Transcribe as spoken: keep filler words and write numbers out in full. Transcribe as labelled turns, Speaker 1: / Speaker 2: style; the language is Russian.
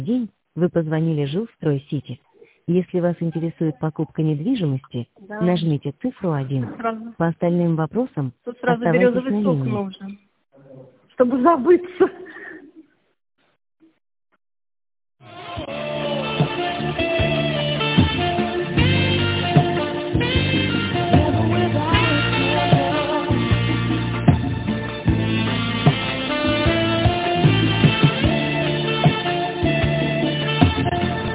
Speaker 1: День. Вы позвонили Жилстройсити. Если вас интересует покупка недвижимости,
Speaker 2: Да.
Speaker 1: нажмите цифру один.
Speaker 2: Сразу.
Speaker 1: По остальным вопросам
Speaker 2: Тут сразу
Speaker 1: оставайтесь
Speaker 2: березовый
Speaker 1: на
Speaker 2: сок
Speaker 1: линии.
Speaker 2: нужен, чтобы забыться.